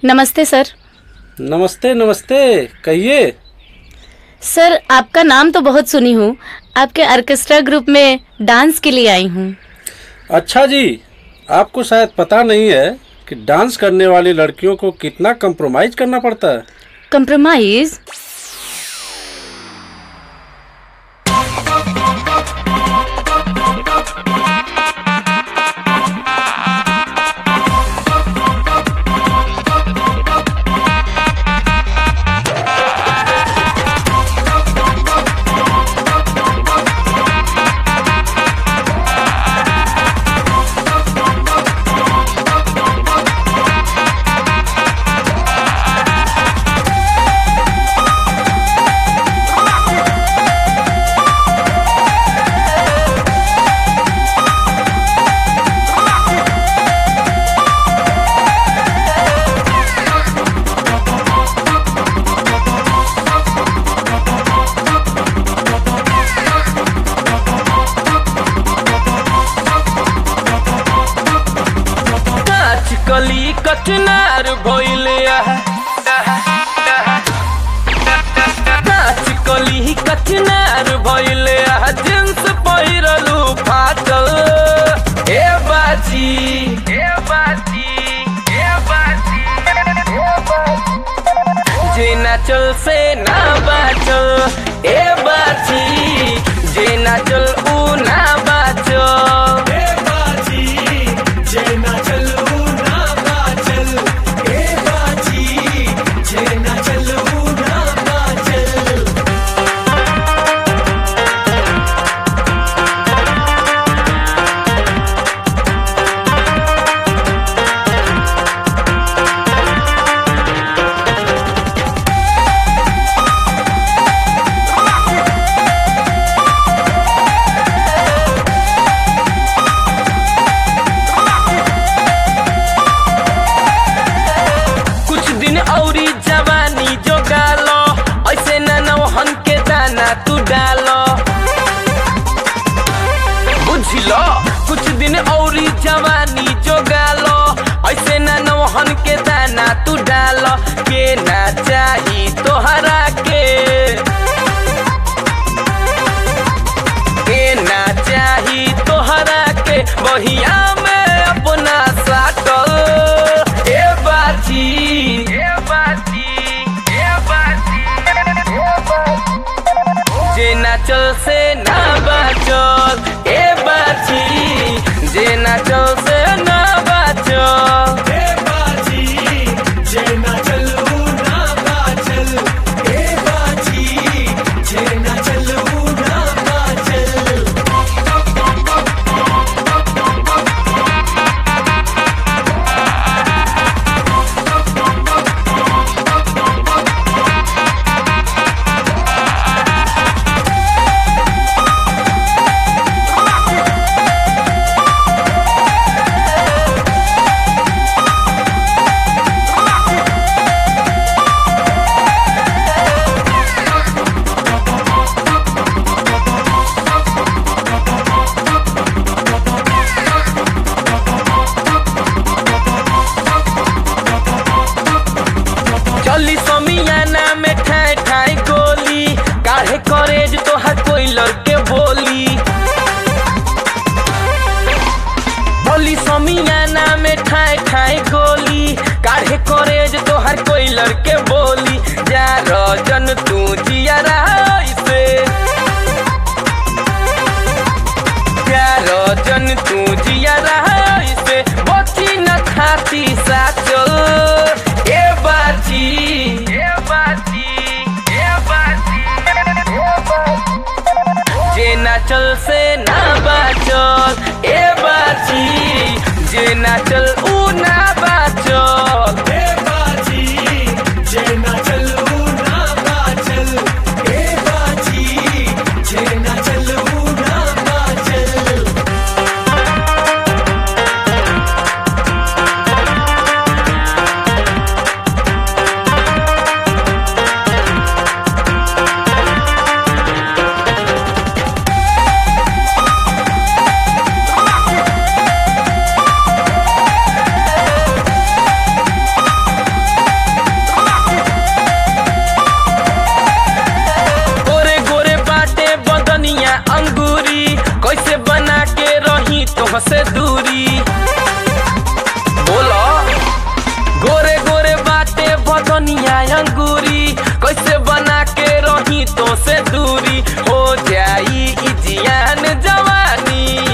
नमस्ते सर। नमस्ते नमस्ते, कहिए। सर आपका नाम तो बहुत सुनी हूँ, आपके ऑर्केस्ट्रा ग्रुप में डांस के लिए आई हूँ। अच्छा जी, आपको शायद पता नहीं है कि डांस करने वाली लड़कियों को कितना कंप्रोमाइज करना पड़ता है। कंप्रोमाइज? कली कचनार भइले नाच कली कचनार भइले जींस पहिरलू फाटल। ए बाजी ए बाजी ए बाजी जे नाचल से ना बाचल। ए बाजी जे नाचल ऊ ना बाचल। ए बाजी जे नाचल तू डालो बुझलो। कुछ दिन औरी जवानी जो गालो, ऐसे ना नौहन के दाना तू डालो। के ना चाही तोहरा के ना चाही तोहरा के बहिया में अपना साटल। ए बाजी ए बाजी ए बाजी जे नाचल से ना बाचल। ए बाजी जे नाचल से ना बाचल। ए बाजी जे नाचल ऊ ना बाचल। ए बाजी जे नाचल ऊ ना बाचल। चली समियाना में ठाई ठाई गोली, काहे करेज तोहर कोई लड़के बोली। चली समियाना में ठाई ठाई गोली, काहे करेज तोहर कोई लड़के बोली। जा रजन तू जियारा से, जा रजन तू जियारा से, बची न खाती साचल। ए बाजी ए बाजी ए बाजी जे नाचल से ना बाचल। ए बाजी जे नाचल ऊ ना बाचल। ए बाजी जे नाचल ऊ ना बाचल। ए बाजी जे नाचल ऊ ना बाचल। तो से दूरी। बोलो गोरे गोरे बाटे बदनिया अंगूरी, कैसे बना के रही तो से दूरी, हो जाई ई जियान जवानी।